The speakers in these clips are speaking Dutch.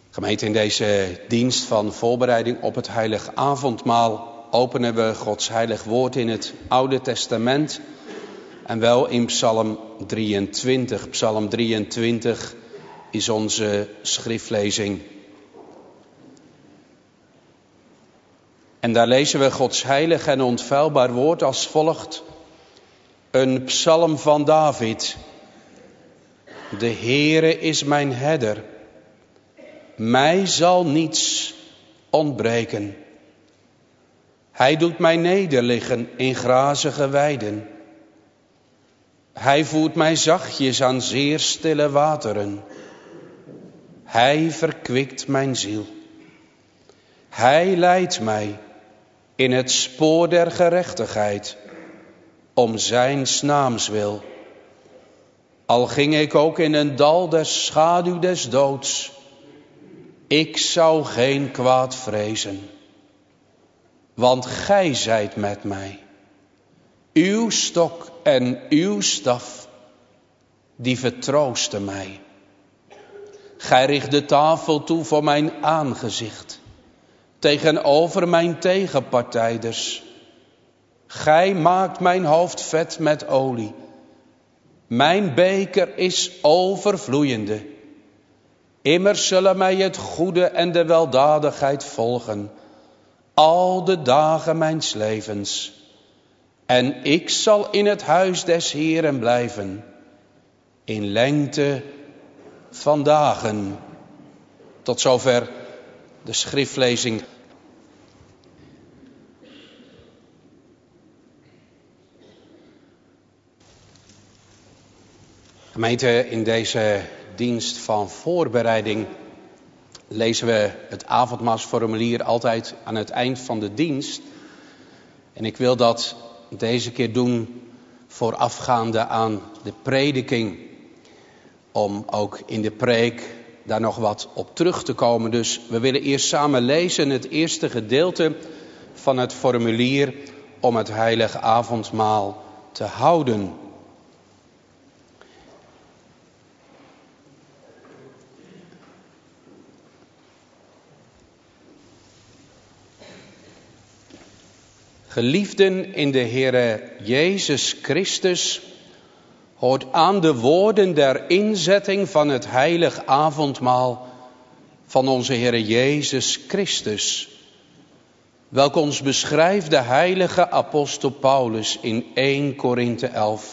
Gemeente, in deze dienst van voorbereiding op het heilig avondmaal openen we Gods heilig woord in het Oude Testament en wel in Psalm 23. Psalm 23 is onze schriftlezing. En daar lezen we Gods heilig en onfeilbaar woord als volgt. Een psalm van David. De Heere is mijn herder. Mij zal niets ontbreken. Hij doet mij nederliggen in grazige weiden. Hij voert mij zachtjes aan zeer stille wateren. Hij verkwikt mijn ziel. Hij leidt mij in het spoor der gerechtigheid, om zijns naams wil. Al ging ik ook in een dal der schaduw des doods, ik zou geen kwaad vrezen. Want gij zijt met mij. Uw stok en uw staf, die vertroosten mij. Gij richt de tafel toe voor mijn aangezicht, tegenover mijn tegenpartijders. Gij maakt mijn hoofd vet met olie. Mijn beker is overvloeiende. Immers zullen mij het goede en de weldadigheid volgen, al de dagen mijns levens. En ik zal in het huis des Heeren blijven, in lengte van dagen. Tot zover de schriftlezing. Gemeente, in deze dienst van voorbereiding lezen we het avondmaalsformulier altijd aan het eind van de dienst. En ik wil dat deze keer doen voorafgaande aan de prediking. Om ook in de preek daar nog wat op terug te komen. Dus we willen eerst samen lezen het eerste gedeelte van het formulier om het heilige avondmaal te houden. Geliefden in de Heere Jezus Christus, hoort aan de woorden der inzetting van het heilig avondmaal van onze Heere Jezus Christus, welke ons beschrijft de heilige apostel Paulus in 1 Korinthe 11.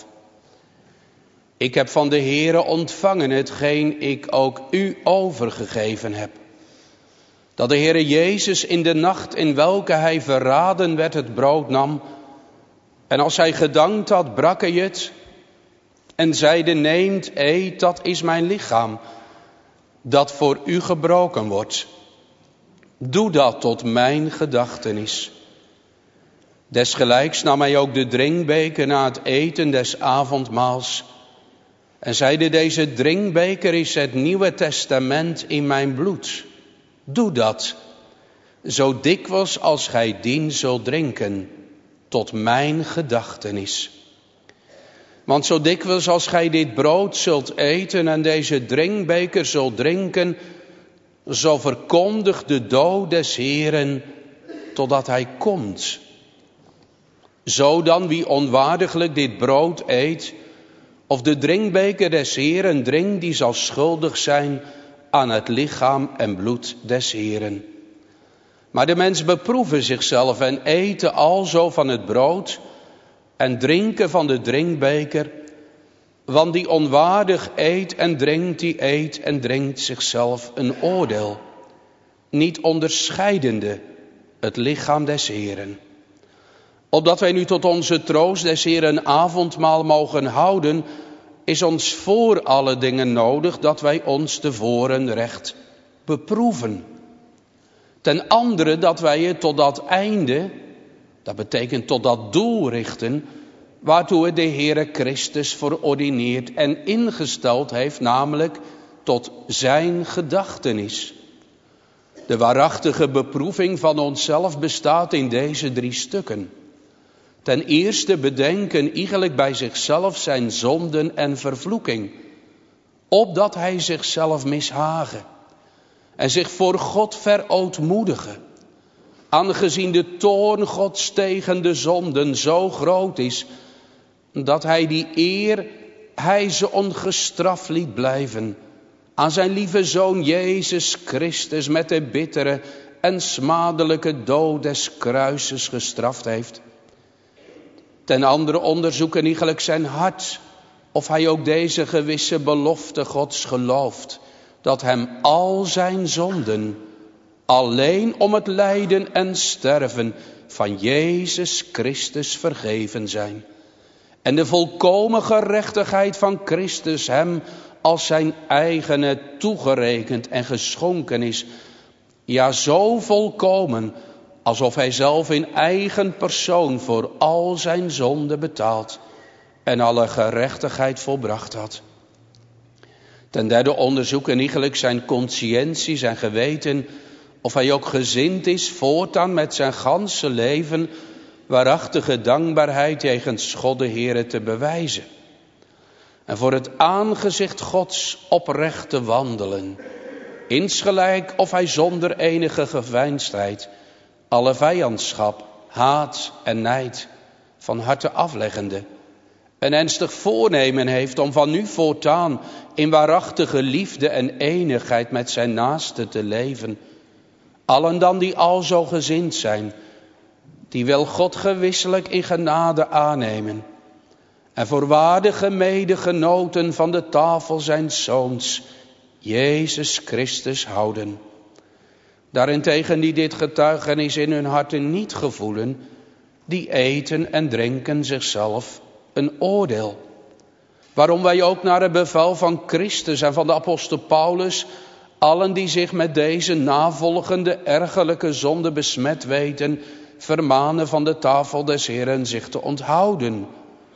Ik heb van de Heere ontvangen hetgeen ik ook u overgegeven heb. Dat de Heere Jezus in de nacht in welke hij verraden werd het brood nam. En als hij gedankt had, brak hij het. En zeide, neemt, eet, dat is mijn lichaam, dat voor u gebroken wordt. Doe dat tot mijn gedachtenis. Desgelijks nam hij ook de drinkbeker na het eten des avondmaals. En zeide, deze drinkbeker is het Nieuwe Testament in mijn bloed. Doe dat, zo dikwijls als gij dien zult drinken, tot mijn gedachtenis. Want zo dikwijls als gij dit brood zult eten en deze drinkbeker zult drinken, zo verkondigt de dood des Heeren, totdat hij komt. Zo dan wie onwaardiglijk dit brood eet, of de drinkbeker des Heeren drinkt, die zal schuldig zijn aan het lichaam en bloed des Heeren. Maar de mens beproeven zichzelf en eten alzo van het brood en drinken van de drinkbeker, want die onwaardig eet en drinkt, die eet en drinkt zichzelf een oordeel, niet onderscheidende het lichaam des Heeren. Opdat wij nu tot onze troost des Heeren avondmaal mogen houden, is ons voor alle dingen nodig dat wij ons tevoren recht beproeven. Ten andere dat wij het tot dat einde, dat betekent tot dat doel richten, waartoe het de Heere Christus verordineerd en ingesteld heeft, namelijk tot zijn gedachtenis. De waarachtige beproeving van onszelf bestaat in deze 3 stukken. Ten eerste bedenken iegelijk bij zichzelf zijn zonden en vervloeking, opdat hij zichzelf mishagen. en zich voor God verootmoedigen. Aangezien de toorn Gods tegen de zonden zo groot is, dat hij ze ongestraft liet blijven, aan zijn lieve Zoon Jezus Christus met de bittere en smadelijke dood des kruises gestraft heeft. Ten andere onderzoeken iegelijk zijn hart, of hij ook deze gewisse belofte Gods gelooft, dat hem al zijn zonden, alleen om het lijden en sterven van Jezus Christus vergeven zijn. En de volkomen gerechtigheid van Christus hem als zijn eigene toegerekend en geschonken is. Ja, zo volkomen, alsof hij zelf in eigen persoon voor al zijn zonden betaald en alle gerechtigheid volbracht had. Ten derde onderzoeken iegelijk zijn consciëntie, zijn geweten, of hij ook gezind is voortaan met zijn ganse leven waarachtige dankbaarheid jegens God de Heere te bewijzen. En voor het aangezicht Gods oprecht te wandelen, insgelijk of hij zonder enige geveinsdheid alle vijandschap, haat en nijd van harte afleggende, een ernstig voornemen heeft om van nu voortaan in waarachtige liefde en enigheid met zijn naaste te leven. Allen dan die alzo gezind zijn, die wil God gewisselijk in genade aannemen en voor waardige medegenoten van de tafel zijn Zoons, Jezus Christus, houden. Daarentegen die dit getuigenis in hun harten niet gevoelen, die eten en drinken zichzelf een oordeel. Waarom wij ook naar het bevel van Christus en van de apostel Paulus allen die zich met deze navolgende ergerlijke zonde besmet weten, vermanen van de tafel des Heeren zich te onthouden.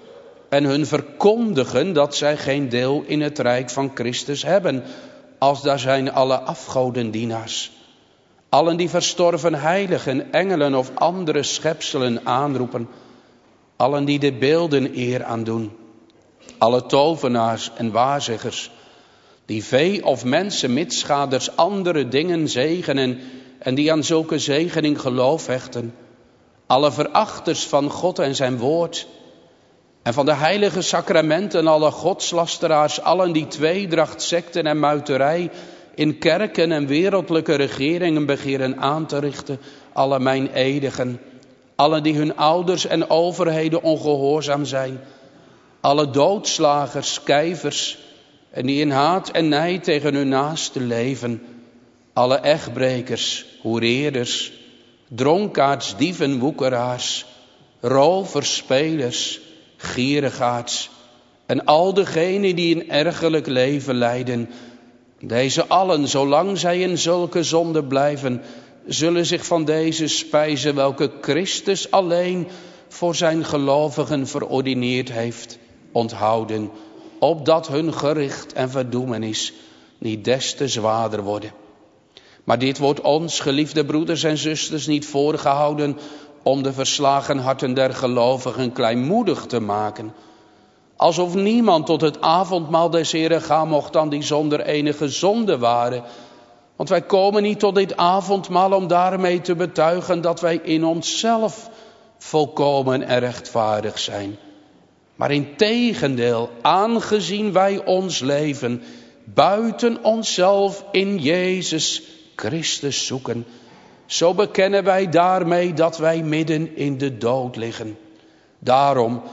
En hun verkondigen dat zij geen deel in het rijk van Christus hebben, als daar zijn alle afgodendienaars. Allen die verstorven heiligen, engelen of andere schepselen aanroepen. Allen die de beelden eer aandoen. Alle tovenaars en waarzeggers, die vee of mensen mitsgaders andere dingen zegenen en die aan zulke zegening geloof hechten. Alle verachters van God en zijn woord en van de heilige sacramenten, alle godslasteraars, allen die tweedracht, sekten en muiterij in kerken en wereldlijke regeringen begeren aan te richten, alle meineedigen, allen die hun ouders en overheden ongehoorzaam zijn, alle doodslagers, kijvers en die in haat en nijd tegen hun naaste leven, alle echtbrekers, hoereerders, dronkaards, dieven, woekeraars, rovers, spelers, gierigaards en al degenen die een ergerlijk leven leiden. Deze allen, zolang zij in zulke zonde blijven, zullen zich van deze spijzen welke Christus alleen voor zijn gelovigen verordineerd heeft, onthouden, opdat hun gericht en verdoemenis niet des te zwaarder worden. Maar dit wordt ons, geliefde broeders en zusters, niet voorgehouden om de verslagen harten der gelovigen kleinmoedig te maken. Alsof niemand tot het avondmaal des Heren gaan mocht dan die zonder enige zonde waren. Want wij komen niet tot dit avondmaal om daarmee te betuigen dat wij in onszelf volkomen en rechtvaardig zijn. Maar integendeel, aangezien wij ons leven buiten onszelf in Jezus Christus zoeken, zo bekennen wij daarmee dat wij midden in de dood liggen. Daarom,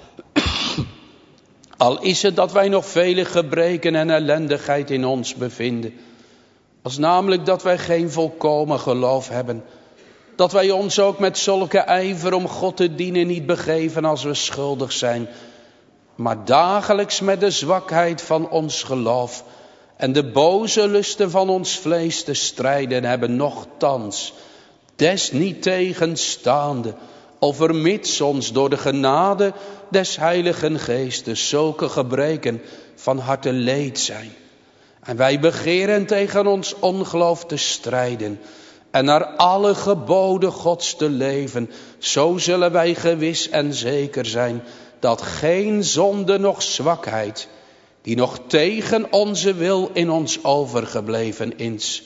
al is het dat wij nog vele gebreken en ellendigheid in ons bevinden, als namelijk dat wij geen volkomen geloof hebben, dat wij ons ook met zulke ijver om God te dienen niet begeven als we schuldig zijn, maar dagelijks met de zwakheid van ons geloof en de boze lusten van ons vlees te strijden hebben, nochtans, desniettegenstaande, overmits ons door de genade des Heiligen Geestes zulke gebreken van harte leed zijn. En wij begeren tegen ons ongeloof te strijden en naar alle geboden Gods te leven, zo zullen wij gewis en zeker zijn dat geen zonde noch zwakheid, die nog tegen onze wil in ons overgebleven is,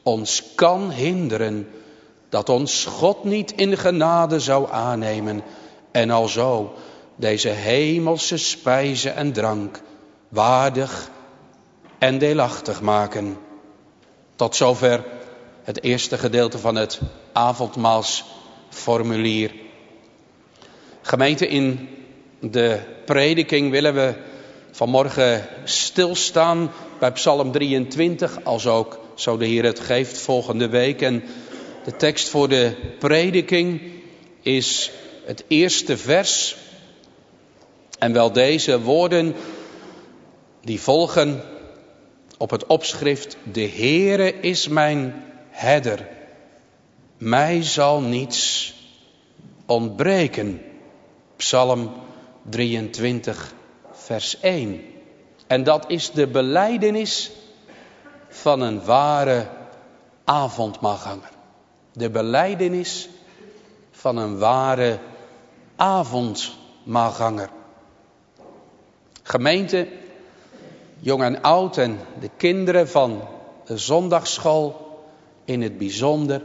ons kan hinderen dat ons God niet in genade zou aannemen en alzo deze hemelse spijze en drank waardig en deelachtig maken. Tot zover het eerste gedeelte van het avondmaalsformulier. Gemeente, in de prediking willen we vanmorgen stilstaan bij Psalm 23, als ook, zo de Heer het geeft, volgende week. En de tekst voor de prediking is het eerste vers. En wel deze woorden die volgen op het opschrift: De Heere is mijn herder, mij zal niets ontbreken. Psalm 23, vers 1. En dat is de belijdenis van een ware avondmaalganger. De belijdenis van een ware avondmaalganger. Gemeente, jong en oud en de kinderen van de zondagsschool in het bijzonder.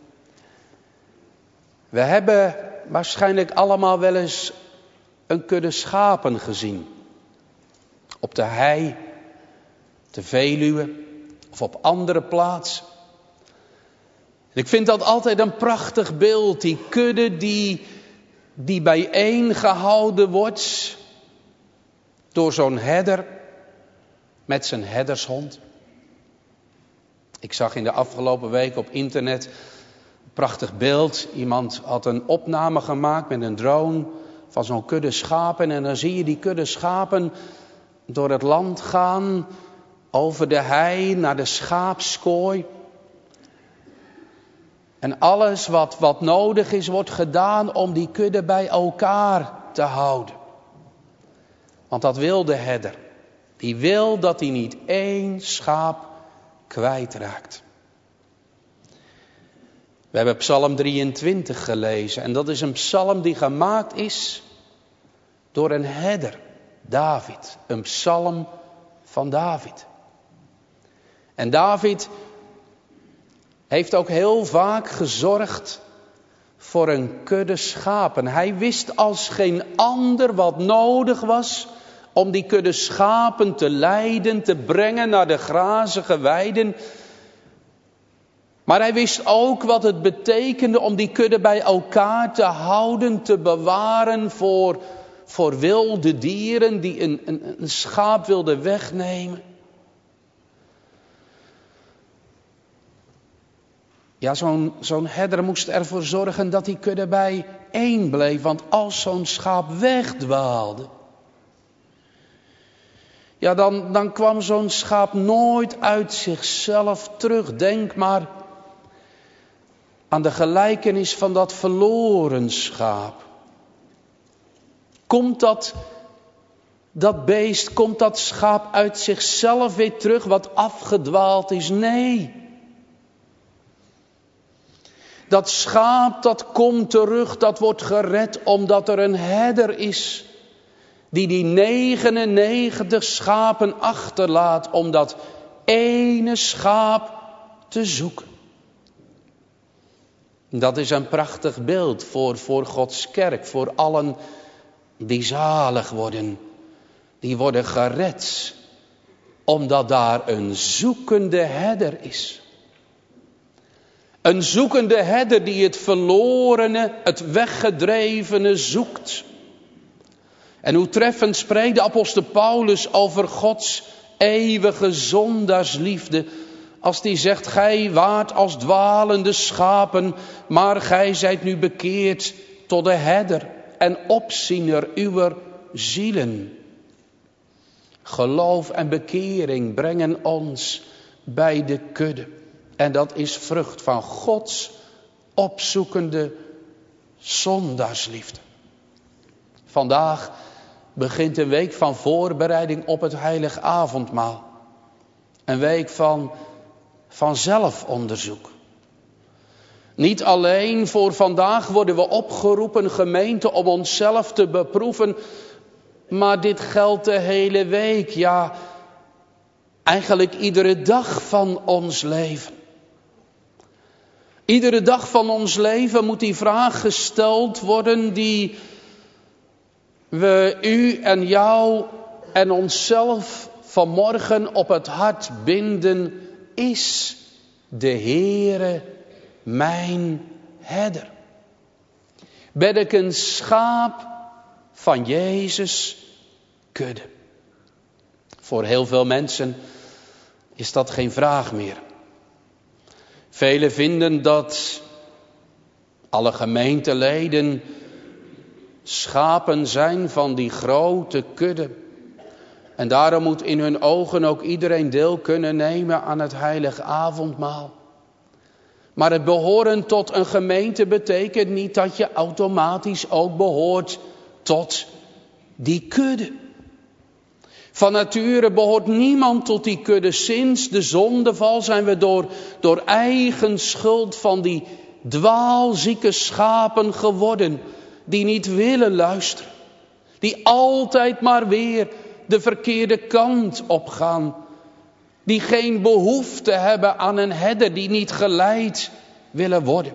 We hebben waarschijnlijk allemaal wel eens een kudde schapen gezien. Op de hei, de Veluwe of op andere plaatsen. Ik vind dat altijd een prachtig beeld. Die kudde die bijeen gehouden wordt door zo'n herder met zijn herdershond. Ik zag in de afgelopen week op internet een prachtig beeld. Iemand had een opname gemaakt met een drone van zo'n kudde schapen. En dan zie je die kudde schapen door het land gaan, over de hei naar de schaapskooi. En alles wat nodig is, wordt gedaan om die kudde bij elkaar te houden. Want dat wil de herder. Die wil dat hij niet één schaap kwijtraakt. We hebben Psalm 23 gelezen. En dat is een psalm die gemaakt is door een herder, David. Een psalm van David. En David heeft ook heel vaak gezorgd voor een kudde schapen. Hij wist als geen ander wat nodig was om die kudde schapen te leiden, te brengen naar de grazige weiden. Maar hij wist ook wat het betekende om die kudde bij elkaar te houden, te bewaren voor wilde dieren die een schaap wilden wegnemen. Ja, zo'n herder moest ervoor zorgen dat die kudde bijeen bleef. Want als zo'n schaap wegdwaalde, ja, dan kwam zo'n schaap nooit uit zichzelf terug. Denk maar aan de gelijkenis van dat verloren schaap. Komt dat beest, komt dat schaap uit zichzelf weer terug wat afgedwaald is? Nee. Dat schaap dat komt terug, dat wordt gered omdat er een herder is die 99 schapen achterlaat om dat ene schaap te zoeken. Dat is een prachtig beeld voor Gods kerk, voor allen die zalig worden. Die worden gered omdat daar een zoekende herder is. Een zoekende herder die het verlorene, het weggedrevene zoekt. En hoe treffend spreekt de apostel Paulus over Gods eeuwige zondaarsliefde. Als die zegt, gij waart als dwalende schapen, maar gij zijt nu bekeerd tot de herder en opziener uwer zielen. Geloof en bekering brengen ons bij de kudde. En dat is vrucht van Gods opzoekende zondaarsliefde. Vandaag begint een week van voorbereiding op het heilig avondmaal. Een week van zelfonderzoek. Niet alleen voor vandaag worden we opgeroepen, gemeente, om onszelf te beproeven. Maar dit geldt de hele week, ja, eigenlijk iedere dag van ons leven. Iedere dag van ons leven moet die vraag gesteld worden die we u en jou en onszelf vanmorgen op het hart binden. Is de Heere mijn herder? Ben ik een schaap van Jezus' kudde? Voor heel veel mensen is dat geen vraag meer. Velen vinden dat alle gemeenteleden schapen zijn van die grote kudde. En daarom moet in hun ogen ook iedereen deel kunnen nemen aan het heilige avondmaal. Maar het behoren tot een gemeente betekent niet dat je automatisch ook behoort tot die kudde. Van nature behoort niemand tot die kudde. Sinds de zondeval zijn we door eigen schuld van die dwaalzieke schapen geworden. Die niet willen luisteren. Die altijd maar weer de verkeerde kant opgaan. Die geen behoefte hebben aan een herder. Die niet geleid willen worden.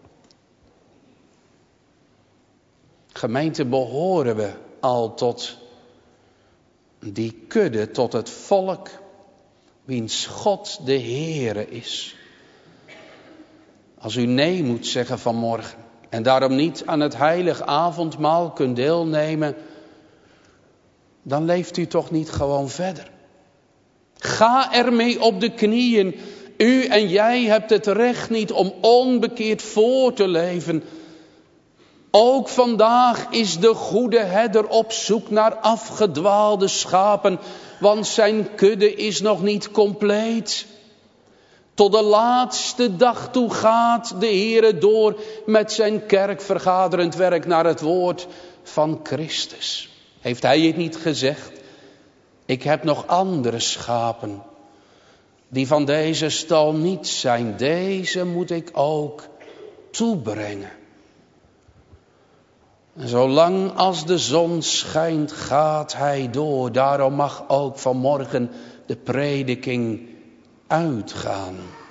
Gemeente, behoren we al tot die kudde, tot het volk wiens God de Heere is. Als u nee moet zeggen vanmorgen en daarom niet aan het heilig avondmaal kunt deelnemen, dan leeft u toch niet gewoon verder. Ga ermee op de knieën. U en jij hebt het recht niet om onbekeerd voor te leven. Ook vandaag is de goede herder op zoek naar afgedwaalde schapen, want zijn kudde is nog niet compleet. Tot de laatste dag toe gaat de Heere door met zijn kerkvergaderend werk naar het woord van Christus. Heeft hij het niet gezegd? Ik heb nog andere schapen die van deze stal niet zijn. Deze moet ik ook toebrengen. En zolang als de zon schijnt, gaat hij door. Daarom mag ook vanmorgen de prediking uitgaan.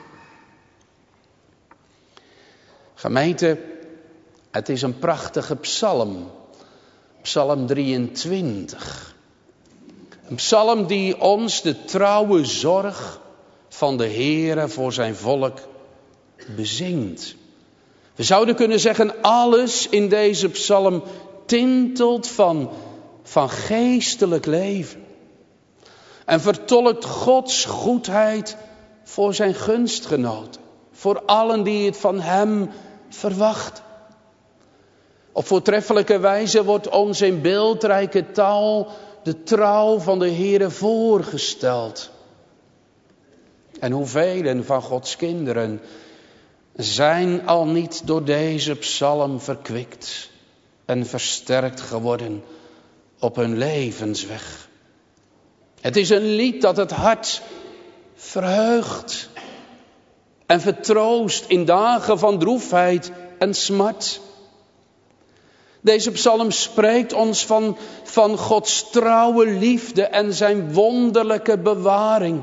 Gemeente, het is een prachtige psalm. Psalm 23. Een psalm die ons de trouwe zorg van de Heere voor zijn volk bezingt. We zouden kunnen zeggen, alles in deze psalm tintelt van geestelijk leven. En vertolkt Gods goedheid voor zijn gunstgenoten. Voor allen die het van hem verwachten. Op voortreffelijke wijze wordt ons in beeldrijke taal de trouw van de Heere voorgesteld. En hoeveel van Gods kinderen zijn al niet door deze psalm verkwikt en versterkt geworden op hun levensweg. Het is een lied dat het hart verheugt en vertroost in dagen van droefheid en smart. Deze psalm spreekt ons van Gods trouwe liefde en zijn wonderlijke bewaring.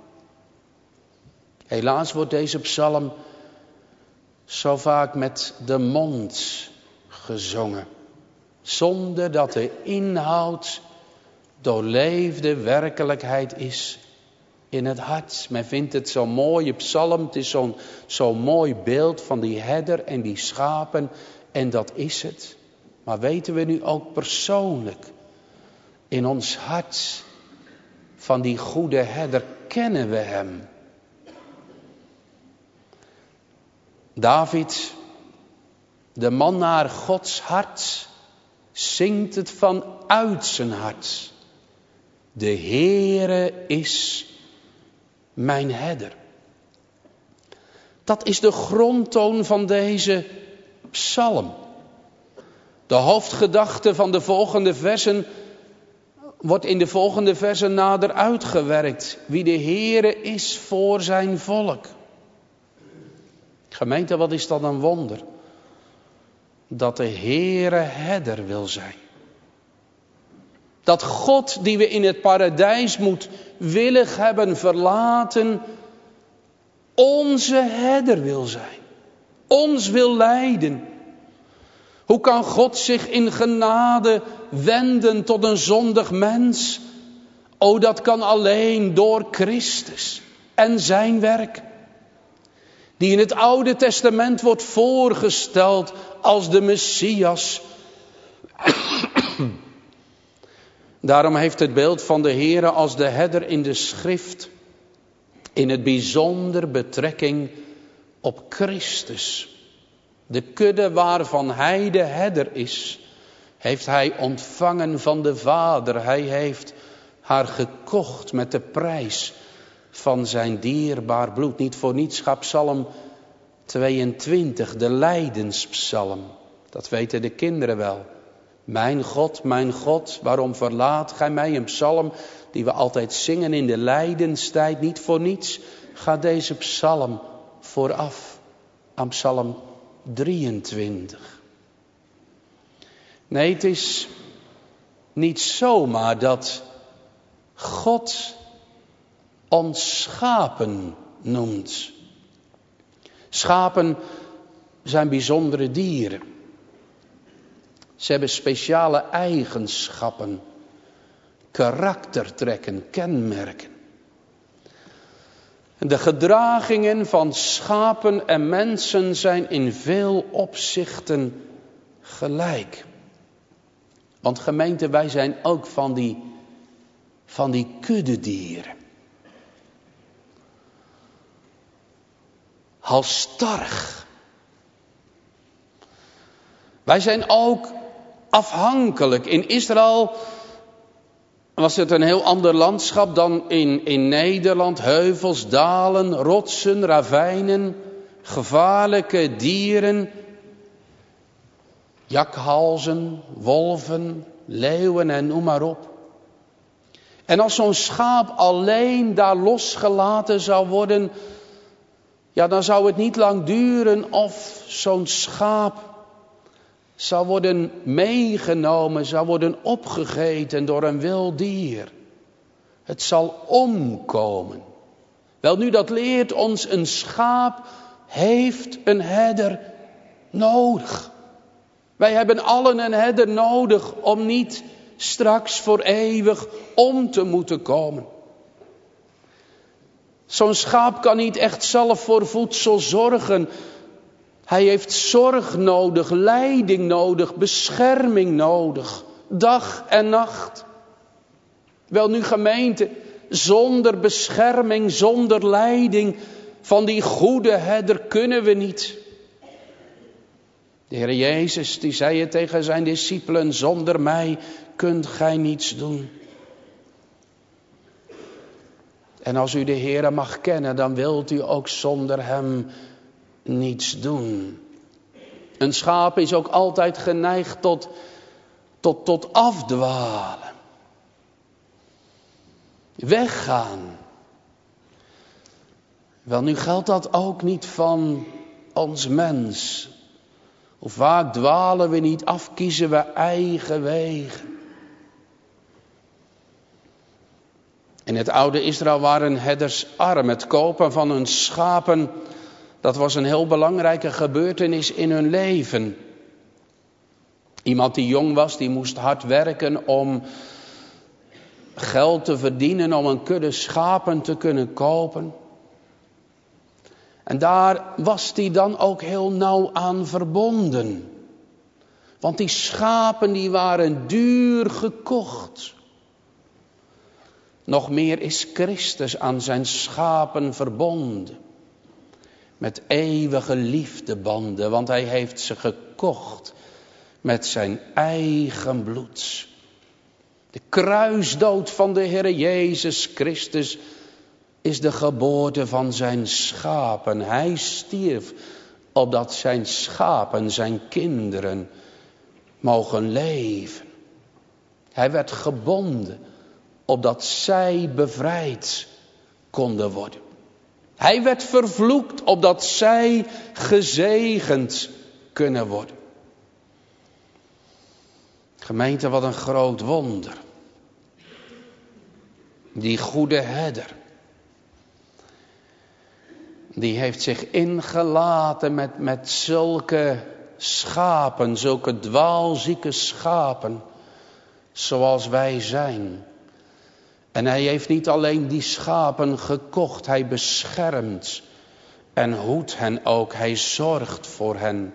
Helaas wordt deze psalm zo vaak met de mond gezongen, zonder dat de inhoud doorleefde werkelijkheid is in het hart. Men vindt het zo'n mooie psalm, het is zo'n mooi beeld van die herder en die schapen en dat is het. Maar weten we nu ook persoonlijk in ons hart van die goede herder, kennen we hem? David, de man naar Gods hart, zingt het vanuit zijn hart. De Heere is mijn herder. Dat is de grondtoon van deze psalm. De hoofdgedachte van de volgende versen wordt in de volgende versen nader uitgewerkt. Wie de Heere is voor zijn volk. Gemeente, wat is dat een wonder? Dat de Heere herder wil zijn. Dat God die we in het paradijs moedwillig hebben verlaten, onze herder wil zijn. ons wil leiden. Hoe kan God zich in genade wenden tot een zondig mens? O, dat kan alleen door Christus en zijn werk. Die in het Oude Testament wordt voorgesteld als de Messias. Daarom heeft het beeld van de Heere als de herder in de schrift in het bijzonder betrekking op Christus. De kudde waarvan hij de herder is, heeft hij ontvangen van de Vader. Hij heeft haar gekocht met de prijs van zijn dierbaar bloed. Niet voor niets gaat Psalm 22, de lijdenspsalm. Dat weten de kinderen wel. Mijn God, waarom verlaat gij mij? Een psalm die we altijd zingen in de lijdenstijd. Niet voor niets gaat deze psalm vooraf aan psalm 23. Nee, het is niet zomaar dat God ons schapen noemt. Schapen zijn bijzondere dieren. Ze hebben speciale eigenschappen, karaktertrekken, kenmerken. De gedragingen van schapen en mensen zijn in veel opzichten gelijk. Want gemeente, wij zijn ook van die kuddedieren. Halsstarrig. Wij zijn ook afhankelijk. In Israël was het een heel ander landschap dan in Nederland. Heuvels, dalen, rotsen, ravijnen, gevaarlijke dieren. Jakhalzen, wolven, leeuwen en noem maar op. En als zo'n schaap alleen daar losgelaten zou worden, ja, dan zou het niet lang duren of zo'n schaap zou worden meegenomen, zou worden opgegeten door een wild dier. Het zal omkomen. Wel nu, dat leert ons, een schaap heeft een herder nodig. Wij hebben allen een herder nodig om niet straks voor eeuwig om te moeten komen. Zo'n schaap kan niet echt zelf voor voedsel zorgen. Hij heeft zorg nodig, leiding nodig, bescherming nodig, dag en nacht. Wel nu gemeente, zonder bescherming, zonder leiding van die goede herder kunnen we niet. De Heer Jezus die zei het tegen zijn discipelen, zonder mij kunt gij niets doen. En als u de Heer mag kennen, dan wilt u ook zonder hem niets doen. Een schaap is ook altijd geneigd tot afdwalen. Weggaan. Wel, nu geldt dat ook niet van ons mens. Hoe vaak dwalen we niet af, kiezen we eigen wegen. In het oude Israël waren herders arm. Het kopen van hun schapen, dat was een heel belangrijke gebeurtenis in hun leven. Iemand die jong was, die moest hard werken om geld te verdienen, om een kudde schapen te kunnen kopen. En daar was hij dan ook heel nauw aan verbonden. Want die schapen die waren duur gekocht. Nog meer is Christus aan zijn schapen verbonden. Met eeuwige liefdebanden, want hij heeft ze gekocht met zijn eigen bloed. De kruisdood van de Heer Jezus Christus is de geboorte van zijn schapen. Hij stierf opdat zijn schapen, zijn kinderen, mogen leven. Hij werd gebonden opdat zij bevrijd konden worden. Hij werd vervloekt opdat zij gezegend kunnen worden. Gemeente, wat een groot wonder. Die goede herder. Die heeft zich ingelaten met zulke schapen, zulke dwaalzieke schapen, zoals wij zijn. En hij heeft niet alleen die schapen gekocht, hij beschermt en hoedt hen ook. Hij zorgt voor hen.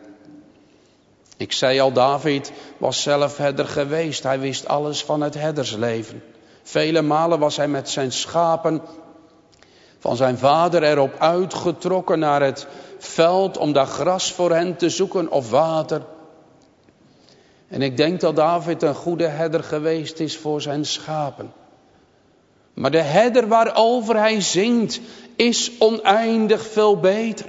Ik zei al, David was zelf herder geweest. Hij wist alles van het herdersleven. Vele malen was hij met zijn schapen van zijn vader erop uitgetrokken naar het veld om daar gras voor hen te zoeken of water. En ik denk dat David een goede herder geweest is voor zijn schapen. Maar de herder waarover hij zingt is oneindig veel beter.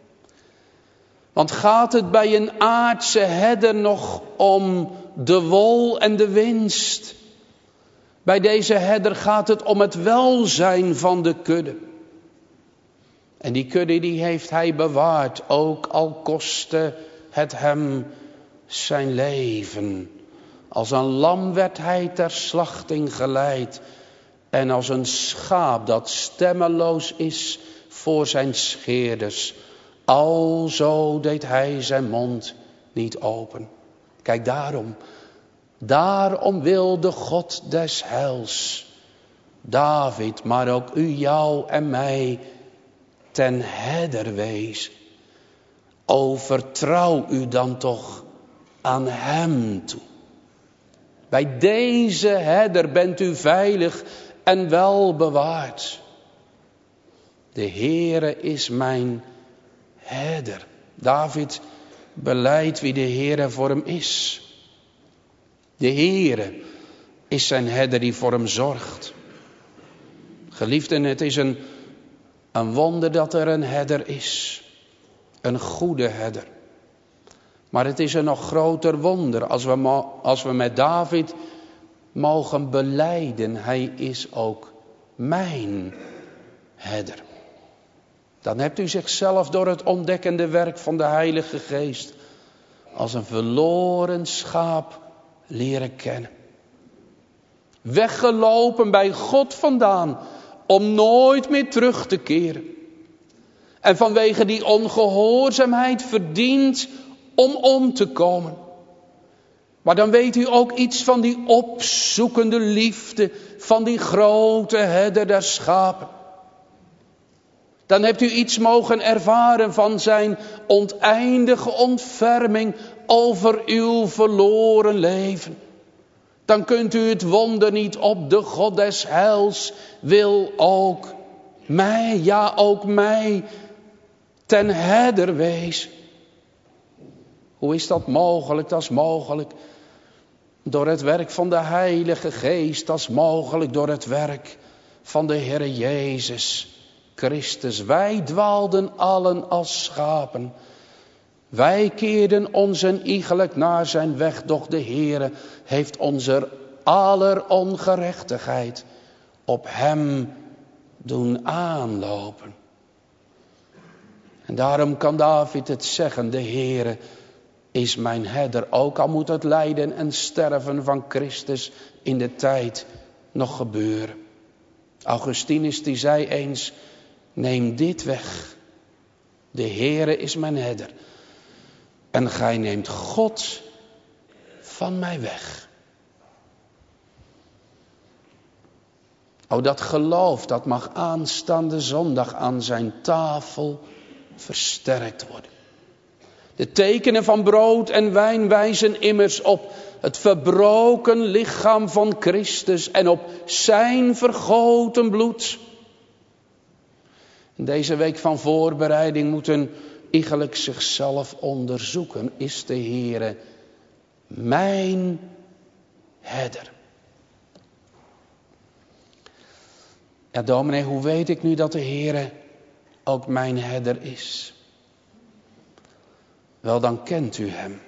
Want gaat het bij een aardse herder nog om de wol en de winst? Bij deze herder gaat het om het welzijn van de kudde. En die kudde die heeft hij bewaard, ook al kostte het hem zijn leven. Als een lam werd hij ter slachting geleid. En als een schaap dat stemmeloos is voor zijn scheerders. Alzo deed hij zijn mond niet open. Kijk, daarom wilde God des heils David, maar ook u, jou en mij ten herder wezen. O, vertrouw u dan toch aan hem toe. Bij deze herder bent u veilig en wel bewaard. De Heere is mijn herder. David belijdt wie de Heere voor hem is. De Heere is zijn herder die voor hem zorgt. Geliefden, het is een wonder dat er een herder is. Een goede herder. Maar het is een nog groter wonder als we met David mogen belijden. Hij is ook mijn herder. Dan hebt u zichzelf door het ontdekkende werk van de Heilige Geest als een verloren schaap leren kennen. Weggelopen bij God vandaan om nooit meer terug te keren. En vanwege die ongehoorzaamheid verdient om te komen. Maar dan weet u ook iets van die opzoekende liefde van die grote herder der schapen. Dan hebt u iets mogen ervaren van zijn oneindige ontferming over uw verloren leven. Dan kunt u het wonder niet op. De God des heils wil ook mij, ja ook mij, ten herder wezen. Hoe is dat mogelijk? Dat is mogelijk door het werk van de Heilige Geest. Dat is mogelijk door het werk van de Heere Jezus Christus. Wij dwaalden allen als schapen. Wij keerden ons iegelijk naar zijn weg. Doch de Heere heeft onze aller ongerechtigheid op hem doen aanlopen. En daarom kan David het zeggen. De Heere is mijn herder. Ook al moet het lijden en sterven van Christus in de tijd nog gebeuren. Augustinus die zei eens. Neem dit weg. De Heere is mijn herder. En gij neemt God van mij weg. O, dat geloof dat mag aanstaande zondag aan zijn tafel versterkt worden. De tekenen van brood en wijn wijzen immers op het verbroken lichaam van Christus en op zijn vergoten bloed. In deze week van voorbereiding moeten iegelijk zichzelf onderzoeken. Is de Heere mijn herder? Ja, dominee, hoe weet ik nu dat de Heere ook mijn herder is? Wel, dan kent u hem.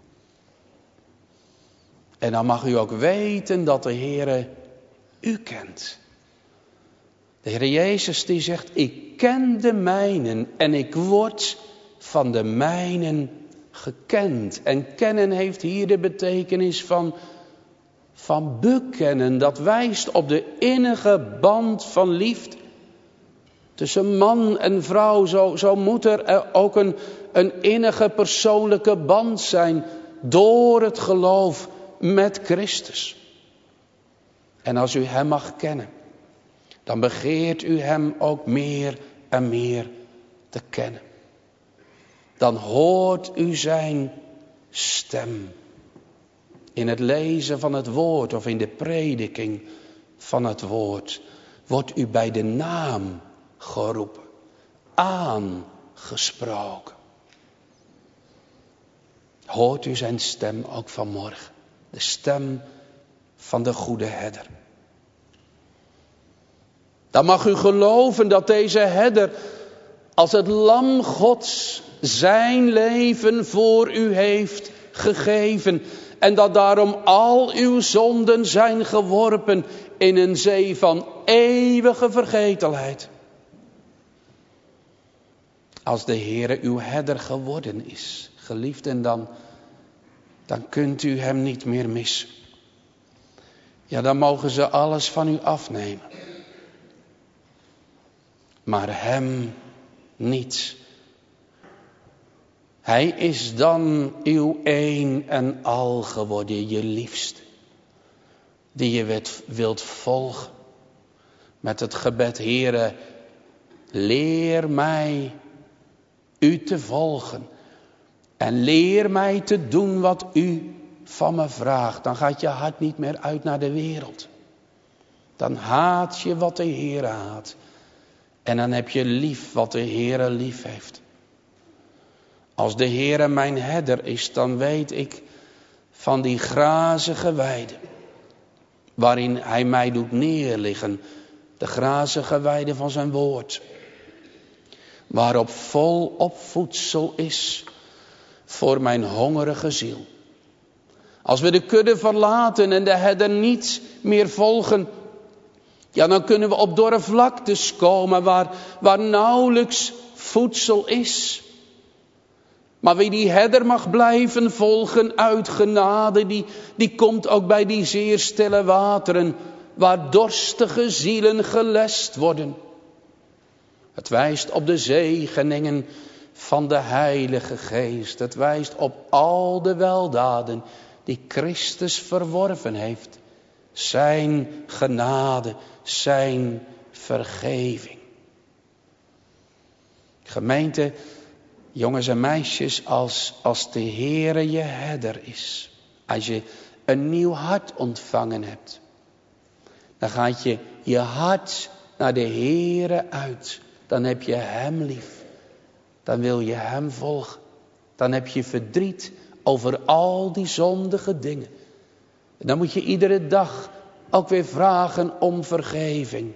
En dan mag u ook weten dat de Heere u kent. De Heer Jezus die zegt, ik ken de mijnen en ik word van de mijnen gekend. En kennen heeft hier de betekenis van bekennen. Dat wijst op de innige band van liefde Tussen man en vrouw, zo moet er ook een innige persoonlijke band zijn door het geloof met Christus. En als u hem mag kennen, dan begeert u hem ook meer en meer te kennen. Dan hoort u zijn stem in het lezen van het woord of in de prediking van het woord. Wordt u bij de naam geroepen, aangesproken. Hoort u zijn stem ook vanmorgen, de stem van de goede herder. Dan mag u geloven dat deze herder als het lam Gods zijn leven voor u heeft gegeven. En dat daarom al uw zonden zijn geworpen in een zee van eeuwige vergetelheid. Als de Heere uw herder geworden is, geliefden, dan kunt u hem niet meer missen. Ja, dan mogen ze alles van u afnemen. Maar hem niet. Hij is dan uw een en al geworden, je liefste. Die je wilt volgen. Met het gebed, Heere, leer mij u te volgen. En leer mij te doen wat u van me vraagt. Dan gaat je hart niet meer uit naar de wereld. Dan haat je wat de Heere haat. En dan heb je lief wat de Heere lief heeft. Als de Heere mijn herder is, dan weet ik van die grazige weide. Waarin hij mij doet neerliggen. De grazige weide van zijn woord. Waarop volop voedsel is voor mijn hongerige ziel. Als we de kudde verlaten en de herder niet meer volgen, ja, dan kunnen we op dorre vlaktes komen waar nauwelijks voedsel is. Maar wie die herder mag blijven volgen uit genade, die komt ook bij die zeer stille wateren, waar dorstige zielen gelest worden. Het wijst op de zegeningen van de Heilige Geest. Het wijst op al de weldaden die Christus verworven heeft. Zijn genade, zijn vergeving. Gemeente, jongens en meisjes, als de Heere je herder is. Als je een nieuw hart ontvangen hebt. Dan gaat je hart naar de Heere uit. Dan heb je hem lief. Dan wil je hem volgen. Dan heb je verdriet over al die zondige dingen. En dan moet je iedere dag ook weer vragen om vergeving.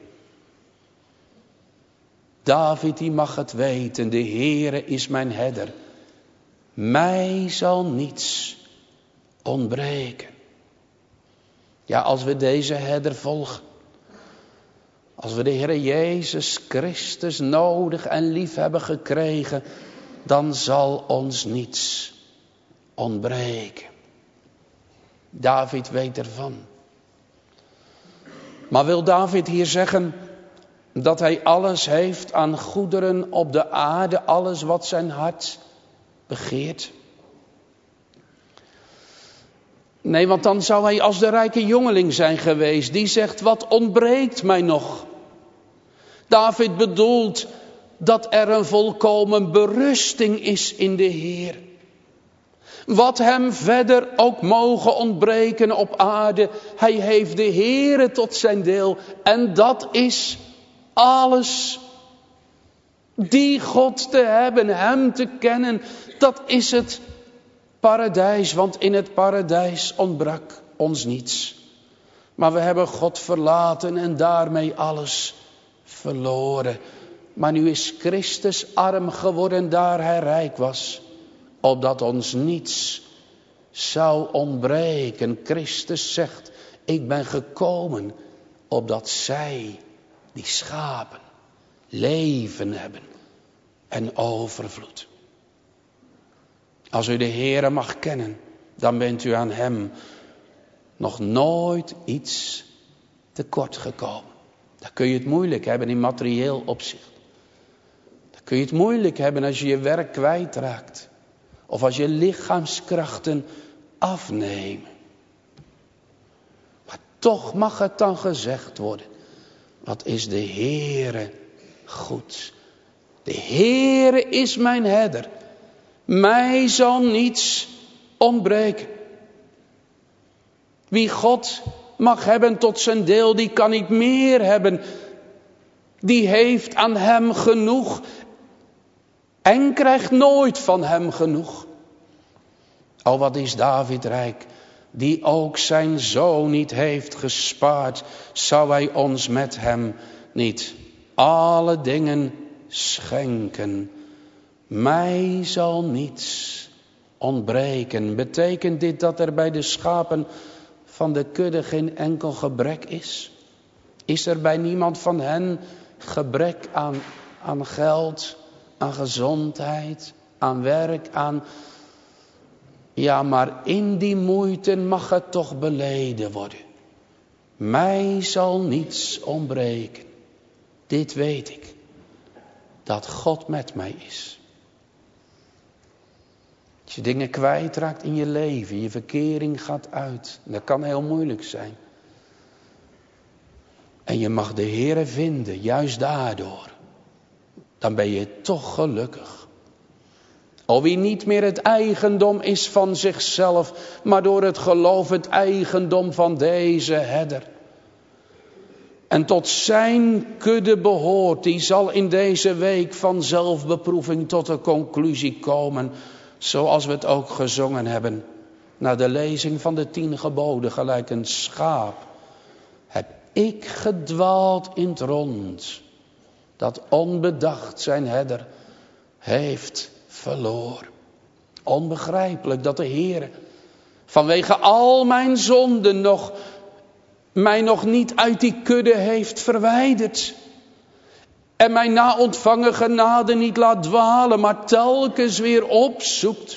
David die mag het weten, de Heere is mijn herder. Mij zal niets ontbreken. Ja, als we deze herder volgen. Als we de Heere Jezus Christus nodig en lief hebben gekregen, dan zal ons niets ontbreken. David weet ervan. Maar wil David hier zeggen dat hij alles heeft aan goederen op de aarde, alles wat zijn hart begeert? Nee, want dan zou hij als de rijke jongeling zijn geweest. Die zegt, wat ontbreekt mij nog? David bedoelt dat er een volkomen berusting is in de Heer. Wat hem verder ook mogen ontbreken op aarde, hij heeft de Heere tot zijn deel. En dat is alles. Die God te hebben, hem te kennen, dat is het paradijs. Want in het paradijs ontbrak ons niets. Maar we hebben God verlaten en daarmee alles verloren. Maar nu is Christus arm geworden daar hij rijk was. Opdat ons niets zou ontbreken. Christus zegt, ik ben gekomen opdat zij, die schapen, leven hebben en overvloed. Als u de Heere mag kennen, dan bent u aan hem nog nooit iets tekort gekomen. Dan kun je het moeilijk hebben in materieel opzicht. Kun je het moeilijk hebben als je je werk kwijtraakt. Of als je lichaamskrachten afnemen. Maar toch mag het dan gezegd worden. Wat is de Heere goed. De Heere is mijn herder. Mij zal niets ontbreken. Wie God mag hebben tot zijn deel, die kan niet meer hebben. Die heeft aan hem genoeg. En krijgt nooit van hem genoeg. O, wat is David rijk, die ook zijn zoon niet heeft gespaard. Zou hij ons met hem niet alle dingen schenken? Mij zal niets ontbreken. Betekent dit dat er bij de schapen van de kudde geen enkel gebrek is? Is er bij niemand van hen gebrek aan geld, aan gezondheid, aan werk, aan... Ja, maar in die moeite mag het toch beleden worden. Mij zal niets ontbreken. Dit weet ik. Dat God met mij is. Als je dingen kwijtraakt in je leven, je verkering gaat uit. Dat kan heel moeilijk zijn. En je mag de Heere vinden, juist daardoor. Dan ben je toch gelukkig. O, wie niet meer het eigendom is van zichzelf, maar door het geloof het eigendom van deze herder. En tot zijn kudde behoort, die zal in deze week van zelfbeproeving tot de conclusie komen. Zoals we het ook gezongen hebben. Na de lezing van de 10 geboden, gelijk een schaap. Heb ik gedwaald in het rond. Dat onbedacht zijn herder heeft verloren. Onbegrijpelijk dat de Heer vanwege al mijn zonden mij nog niet uit die kudde heeft verwijderd. En mij na ontvangen genade niet laat dwalen, maar telkens weer opzoekt.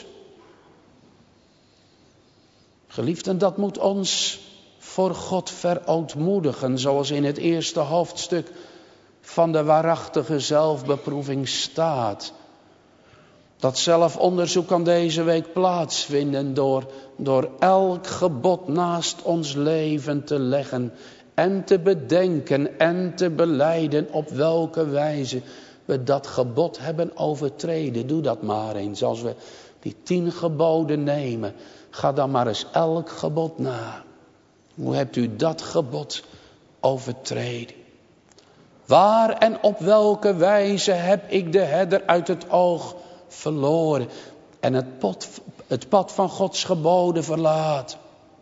Geliefden, dat moet ons voor God verootmoedigen, zoals in het eerste hoofdstuk van de waarachtige zelfbeproeving staat. Dat zelfonderzoek kan deze week plaatsvinden door elk gebod naast ons leven te leggen en te bedenken en te belijden op welke wijze we dat gebod hebben overtreden. Doe dat maar eens. Als we die 10 geboden nemen, ga dan maar eens elk gebod na. Hoe hebt u dat gebod overtreden? Waar en op welke wijze heb ik de herder uit het oog verloren en het pad van Gods geboden verlaten?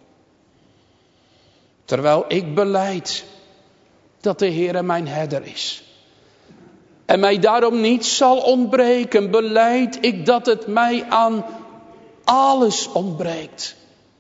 Terwijl ik belijd dat de Heere mijn herder is en mij daarom niets zal ontbreken, belijd ik dat het mij aan alles ontbreekt.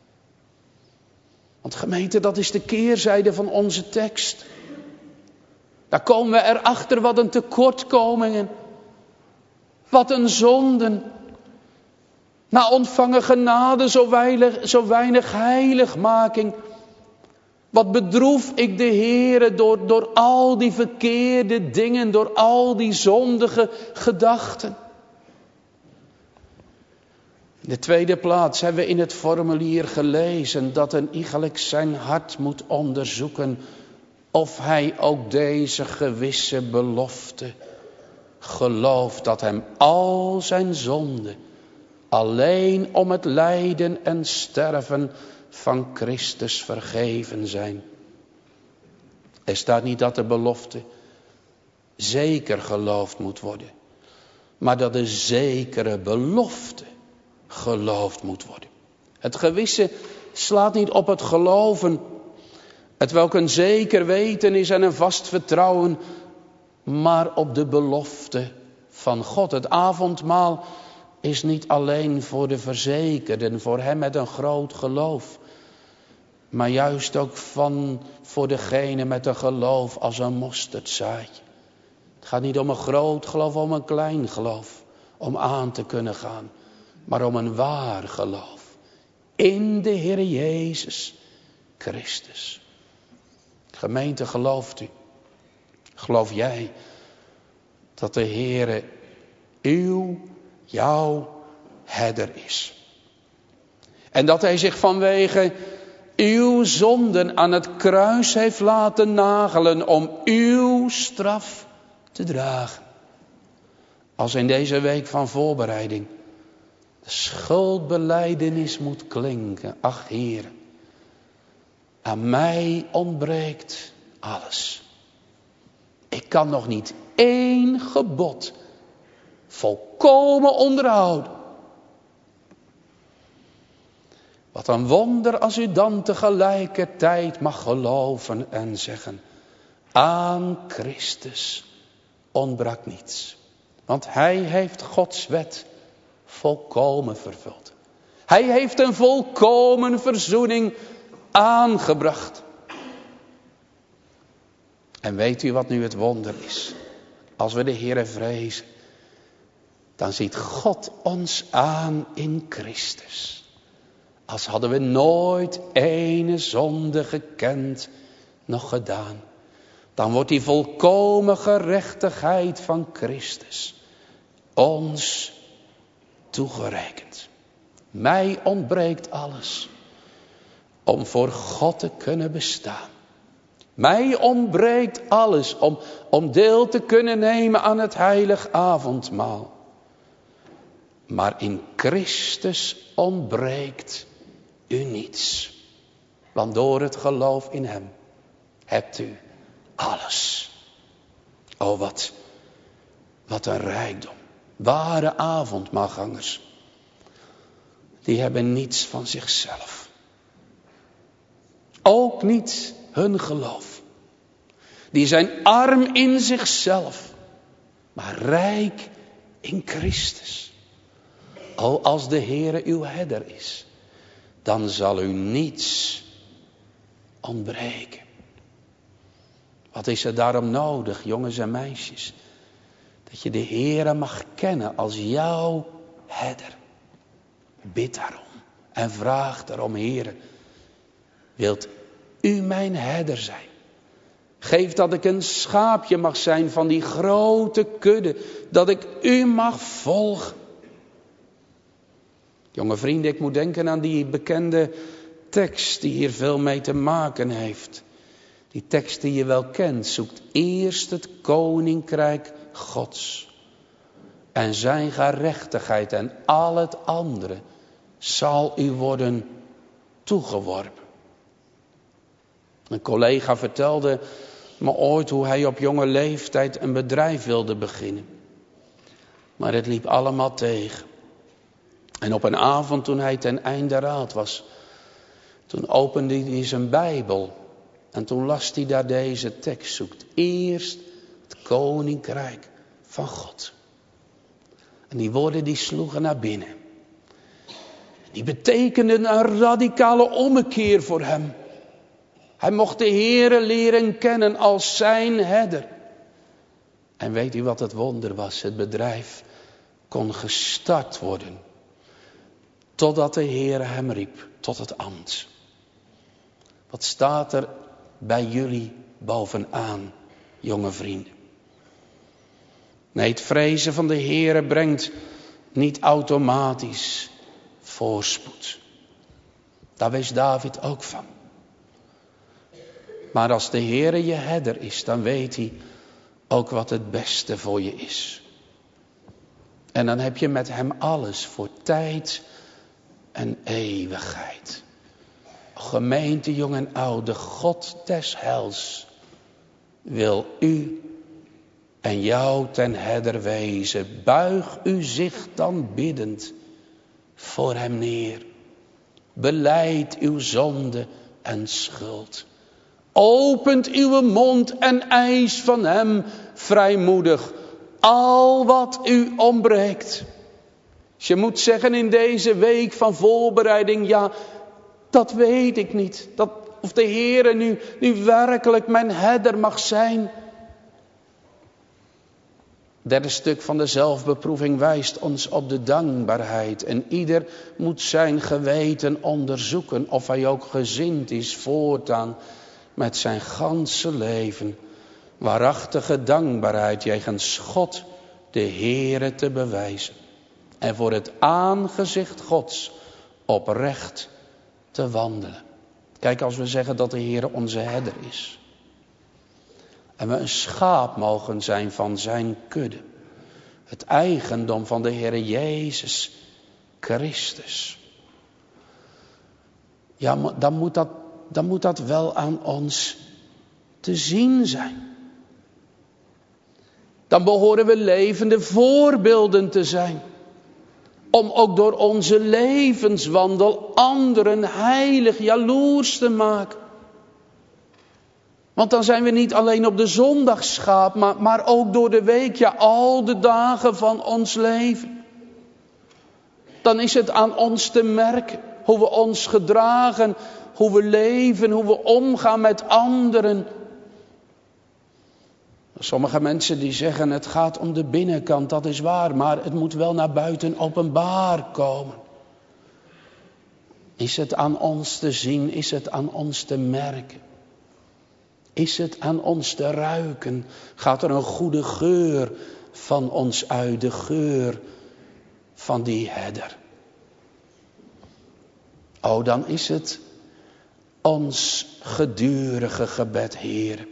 Want gemeente, dat is de keerzijde van onze tekst. Daar komen we erachter wat een tekortkomingen. Wat een zonden. Na ontvangen genade zo weinig heiligmaking. Wat bedroef ik de Heere door al die verkeerde dingen. Door al die zondige gedachten. In de tweede plaats hebben we in het formulier gelezen dat een iegelijk zijn hart moet onderzoeken. Of hij ook deze gewisse belofte gelooft, dat hem al zijn zonden alleen om het lijden en sterven van Christus vergeven zijn. Er staat niet dat de belofte zeker geloofd moet worden, maar dat de zekere belofte geloofd moet worden. Het gewisse slaat niet op het geloven, het welk een zeker weten is en een vast vertrouwen, maar op de belofte van God. Het avondmaal is niet alleen voor de verzekerden, voor hem met een groot geloof, maar juist ook voor degene met een geloof als een mosterdzaadje. Het gaat niet om een groot geloof, om een klein geloof, om aan te kunnen gaan, maar om een waar geloof in de Heer Jezus Christus. Gemeente, gelooft u? Geloof jij dat de Heere jouw herder is. En dat hij zich vanwege uw zonden aan het kruis heeft laten nagelen om uw straf te dragen. Als in deze week van voorbereiding de schuldbelijdenis moet klinken. Ach Heer, aan mij ontbreekt alles. Ik kan nog niet één gebod volkomen onderhouden. Wat een wonder als u dan tegelijkertijd mag geloven en zeggen: aan Christus ontbrak niets. Want hij heeft Gods wet volkomen vervuld. Hij heeft een volkomen verzoening aangebracht. En weet u wat nu het wonder is? Als we de Heere vrezen, dan ziet God ons aan in Christus. Als hadden we nooit ene zonde gekend, nog gedaan. Dan wordt die volkomen gerechtigheid van Christus ons toegerekend. Mij ontbreekt alles om voor God te kunnen bestaan. Mij ontbreekt alles om deel te kunnen nemen aan het heilig avondmaal. Maar in Christus ontbreekt u niets. Want door het geloof in hem hebt u alles. Oh, wat een rijkdom. Ware avondmaalgangers. Die hebben niets van zichzelf. Ook niet hun geloof. Die zijn arm in zichzelf. Maar rijk in Christus. O, als de Heere uw herder is, dan zal u niets ontbreken. Wat is er daarom nodig, jongens en meisjes? Dat je de Heere mag kennen als jouw herder. Bid daarom en vraag daarom: Heere, wilt u mijn herder zijn? Geef dat ik een schaapje mag zijn van die grote kudde, dat ik u mag volgen. Jonge vrienden, ik moet denken aan die bekende tekst die hier veel mee te maken heeft. Die tekst die je wel kent: zoekt eerst het koninkrijk Gods en zijn gerechtigheid en al het andere zal u worden toegeworpen. Een collega vertelde me ooit hoe hij op jonge leeftijd een bedrijf wilde beginnen. Maar het liep allemaal tegen. En op een avond toen hij ten einde raad was, toen opende hij zijn Bijbel. En toen las hij daar deze tekst: zoekt eerst het koninkrijk van God. En die woorden die sloegen naar binnen. Die betekenden een radicale ommekeer voor hem. Hij mocht de Heere leren kennen als zijn herder. En weet u wat het wonder was? Het bedrijf kon gestart worden. Totdat de Heere hem riep tot het ambt. Wat staat er bij jullie bovenaan, jonge vrienden? Nee, het vrezen van de Heere brengt niet automatisch voorspoed. Daar wist David ook van. Maar als de Heere je herder is, dan weet hij ook wat het beste voor je is. En dan heb je met hem alles voor tijd en eeuwigheid. Gemeente, jong en oud, de God des heils wil u en jou ten herder wezen. Buig u zich dan biddend voor hem neer. Belijd uw zonde en schuld. Opent uw mond en eis van hem vrijmoedig al wat u ontbreekt. Dus je moet zeggen in deze week van voorbereiding: ja, dat weet ik niet. Of de Heere nu werkelijk mijn herder mag zijn. Derde stuk van de zelfbeproeving wijst ons op de dankbaarheid. En ieder moet zijn geweten onderzoeken of hij ook gezind is voortaan met zijn ganse leven waarachtige dankbaarheid jegens God de Heere te bewijzen. En voor het aangezicht Gods oprecht te wandelen. Kijk, als we zeggen dat de Heere onze herder is. En we een schaap mogen zijn van zijn kudde. Het eigendom van de Heere Jezus Christus. Ja, dan moet dat wel aan ons te zien zijn. Dan behoren we levende voorbeelden te zijn. Om ook door onze levenswandel anderen heilig jaloers te maken. Want dan zijn we niet alleen op de zondag schaap, maar ook door de week, ja, al de dagen van ons leven. Dan is het aan ons te merken hoe we ons gedragen, hoe we leven, hoe we omgaan met anderen. Sommige mensen die zeggen het gaat om de binnenkant, dat is waar, maar het moet wel naar buiten openbaar komen. Is het aan ons te zien, is het aan ons te merken? Is het aan ons te ruiken? Gaat er een goede geur van ons uit, de geur van die herder? Oh, dan is het ons gedurige gebed, Heer.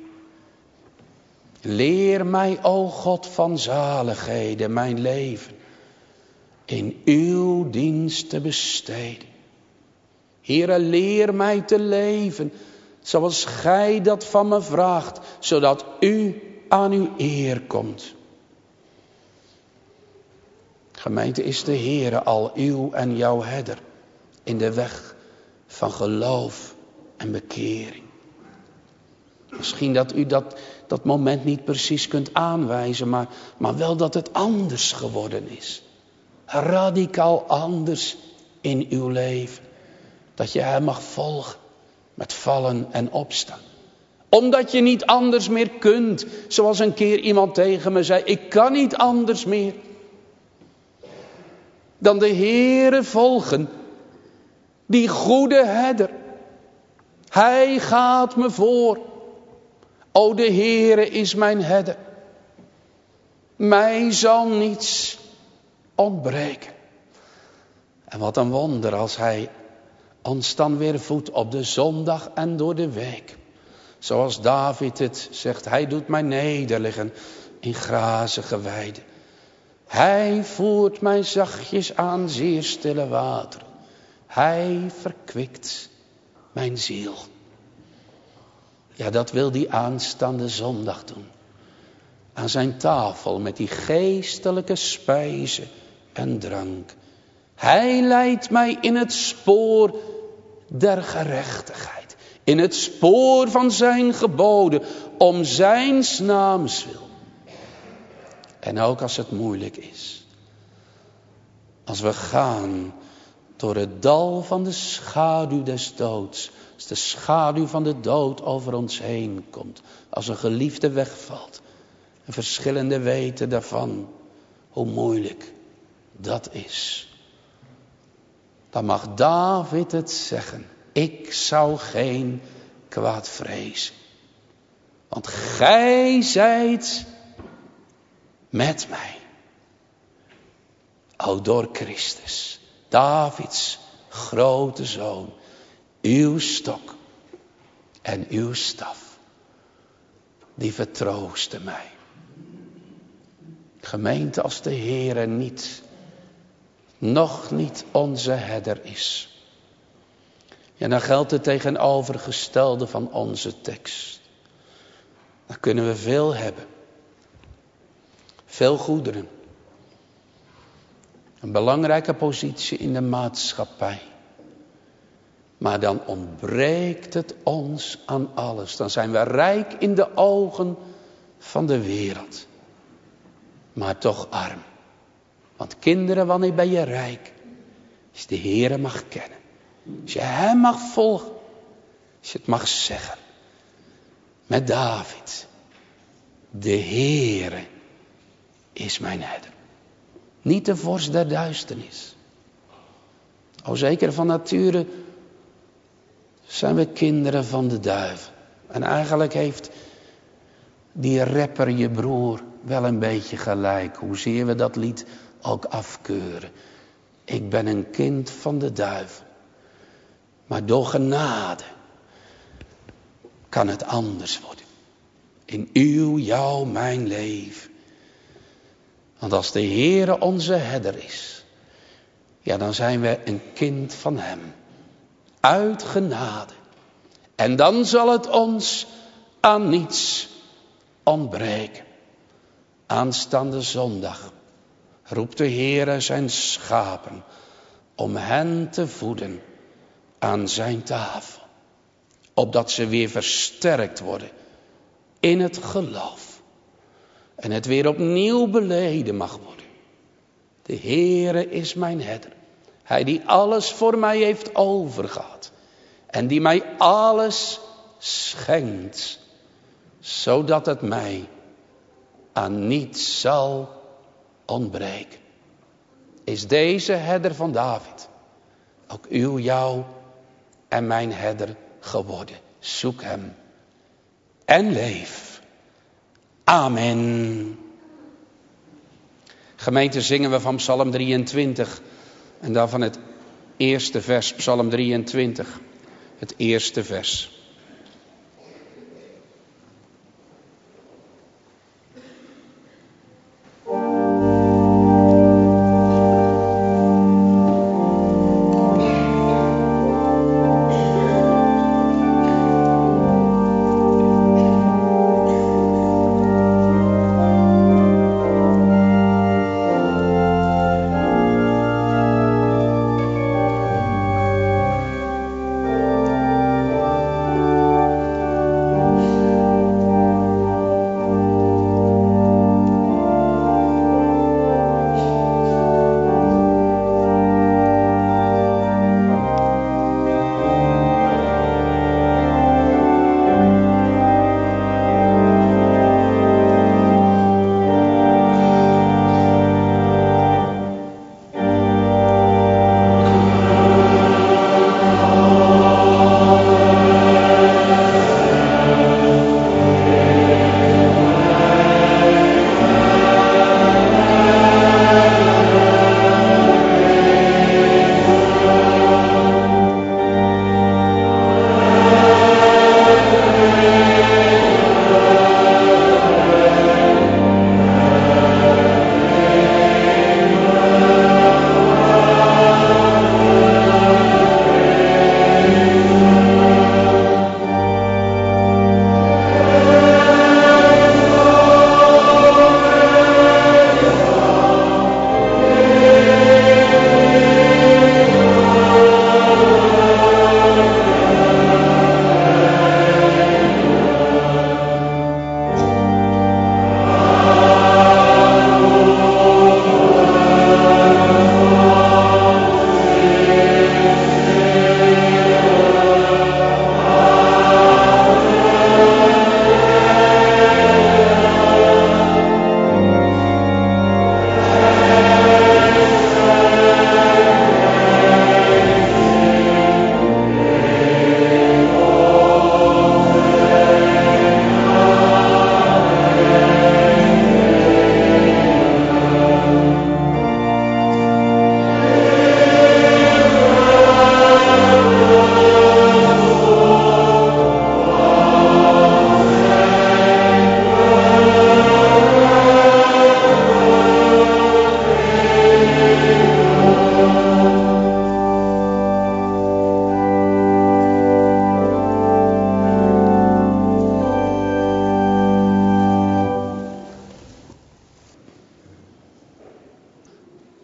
Leer mij, o God van zaligheden, mijn leven in uw dienst te besteden. Heere, leer mij te leven zoals gij dat van me vraagt, zodat u aan uw eer komt. Gemeente, is de Heere al uw en jouw herder in de weg van geloof en bekering? Misschien dat u dat moment niet precies kunt aanwijzen, maar wel dat het anders geworden is. Radicaal anders in uw leven. Dat je hem mag volgen met vallen en opstaan. Omdat je niet anders meer kunt. Zoals een keer iemand tegen me zei, ik kan niet anders meer dan de Heere volgen. Die goede herder. Hij gaat me voor. O, de Heere is mijn herder. Mij zal niets ontbreken. En wat een wonder als hij ons dan weer voedt op de zondag en door de week. Zoals David het zegt, hij doet mij nederliggen in grazige weiden. Hij voert mij zachtjes aan zeer stille wateren. Hij verkwikt mijn ziel. Ja, dat wil die aanstaande zondag doen. Aan zijn tafel met die geestelijke spijze en drank. Hij leidt mij in het spoor der gerechtigheid. In het spoor van zijn geboden. Om zijn naams wil. En ook als het moeilijk is. Als we gaan door het dal van de schaduw des doods. Als de schaduw van de dood over ons heen komt. Als een geliefde wegvalt. En verschillende weten daarvan hoe moeilijk dat is. Dan mag David het zeggen. Ik zou geen kwaad vrezen. Want gij zijt met mij. O, door Christus. Davids grote zoon. Uw stok en uw staf. Die vertroosten mij. Gemeente, als de Heere nog niet onze herder is. Ja, dan geldt het tegenovergestelde van onze tekst. Dan kunnen we veel hebben. Veel goederen. Een belangrijke positie in de maatschappij. Maar dan ontbreekt het ons aan alles. Dan zijn we rijk in de ogen van de wereld. Maar toch arm. Want kinderen, wanneer ben je rijk? Als je de Heere mag kennen. Als je hem mag volgen. Als je het mag zeggen. Met David. De Heere is mijn herder. Niet de vorst der duisternis. O, zeker van nature zijn we kinderen van de duivel. En eigenlijk heeft die rapper je broer wel een beetje gelijk, hoezeer we dat lied ook afkeuren. Ik ben een kind van de duivel. Maar door genade kan het anders worden. In jou, mijn leven. Want als de Heere onze herder is, ja, dan zijn we een kind van hem. Uit genade. En dan zal het ons aan niets ontbreken. Aanstaande zondag roept de Heere zijn schapen om hen te voeden aan zijn tafel. Opdat ze weer versterkt worden in het geloof. En het weer opnieuw beleden mag worden. De Heere is mijn herder. Hij die alles voor mij heeft overgehad. En die mij alles schenkt. Zodat het mij aan niets zal ontbreken. Is deze herder van David ook uw, jou en mijn herder geworden? Zoek hem en leef. Amen. Gemeente, zingen we van Psalm 23 en dan van het eerste vers, Psalm 23, het eerste vers.